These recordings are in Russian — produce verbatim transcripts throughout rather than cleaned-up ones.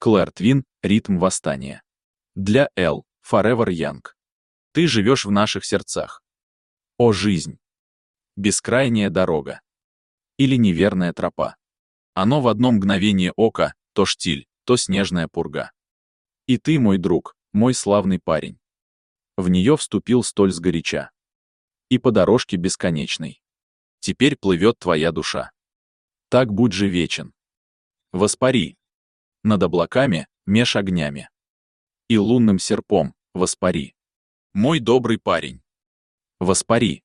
Клэр Твин, ритм восстания. Для Эл, Forever Young. Ты живешь в наших сердцах. О, жизнь! Бескрайняя дорога. Или неверная тропа. Оно в одно мгновение ока, то штиль, то снежная пурга. И ты, мой друг, мой славный парень. В нее вступил столь сгоряча. И по дорожке бесконечной. Теперь плывет твоя душа. Так будь же вечен. Воспари. Над облаками, меж огнями. И лунным серпом, воспари. Мой добрый парень. Воспари.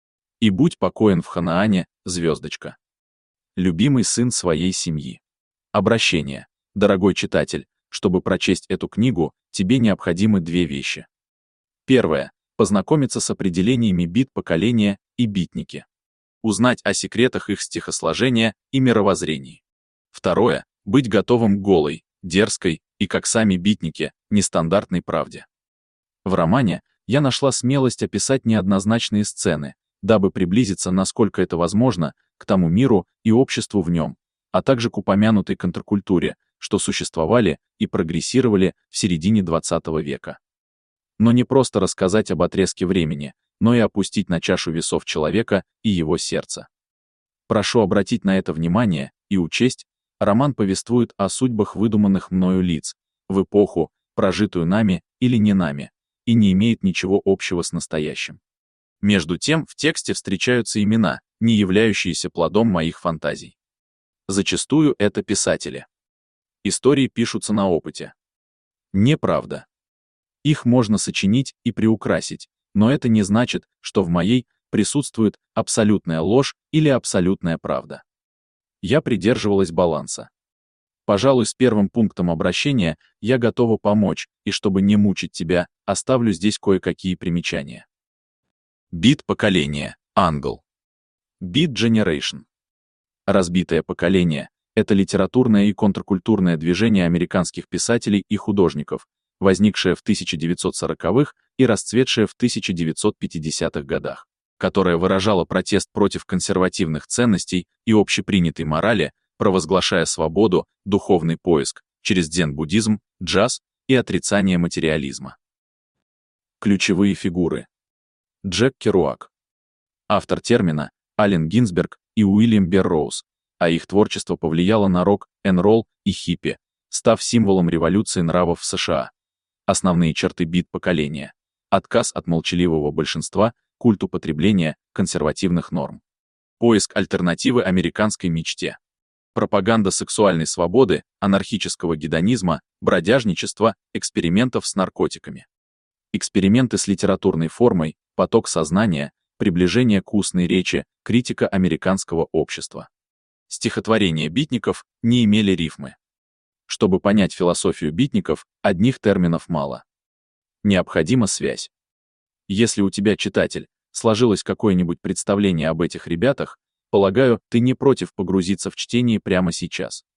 И будь покоен в Ханаане, звездочка. Любимый сын своей семьи. Обращение. Дорогой читатель, чтобы прочесть эту книгу, тебе необходимы две вещи. Первое. Познакомиться с определениями бит-поколения и битники. Узнать о секретах их стихосложения и мировоззрений. Второе. Быть готовым к голой, дерзкой и, как сами битники, нестандартной правде. В романе я нашла смелость описать неоднозначные сцены, дабы приблизиться, насколько это возможно, к тому миру и обществу в нем, а также к упомянутой контркультуре, что существовали и прогрессировали в середине двадцатого века. Но не просто рассказать об отрезке времени, но и опустить на чашу весов человека и его сердца. Прошу обратить на это внимание и учесть, роман повествует о судьбах выдуманных мною лиц, в эпоху, прожитую нами или не нами, и не имеет ничего общего с настоящим. Между тем, в тексте встречаются имена, не являющиеся плодом моих фантазий. Зачастую это писатели. Истории пишутся на опыте. Неправда. Их можно сочинить и приукрасить, но это не значит, что в моей присутствует абсолютная ложь или абсолютная правда. Я придерживалась баланса. Пожалуй, с первым пунктом обращения я готова помочь, и чтобы не мучить тебя, оставлю здесь кое-какие примечания. Бит поколение, Англ. Beat Generation. Разбитое поколение — это литературное и контркультурное движение американских писателей и художников, возникшее в тысяча девятьсот сороковых и расцветшее в тысяча девятьсот пятидесятых годах, которое выражало протест против консервативных ценностей и общепринятой морали, провозглашая свободу, духовный поиск через дзен-буддизм, джаз и отрицание материализма. Ключевые фигуры. Джек Керуак. Автор термина — Аллен Гинзберг и Уильям Берроуз, а их творчество повлияло на рок, эн-ролл и хиппи, став символом революции нравов в США. Основные черты бит-поколения. Отказ от молчаливого большинства, культ употребления консервативных норм. Поиск альтернативы американской мечте. Пропаганда сексуальной свободы, анархического гедонизма, бродяжничества, экспериментов с наркотиками. Эксперименты с литературной формой, поток сознания, приближение к устной речи, критика американского общества. Стихотворения битников не имели рифмы. Чтобы понять философию битников, одних терминов мало. Необходима связь. Если у тебя, читатель, сложилось какое-нибудь представление об этих ребятах, полагаю, ты не против погрузиться в чтение прямо сейчас.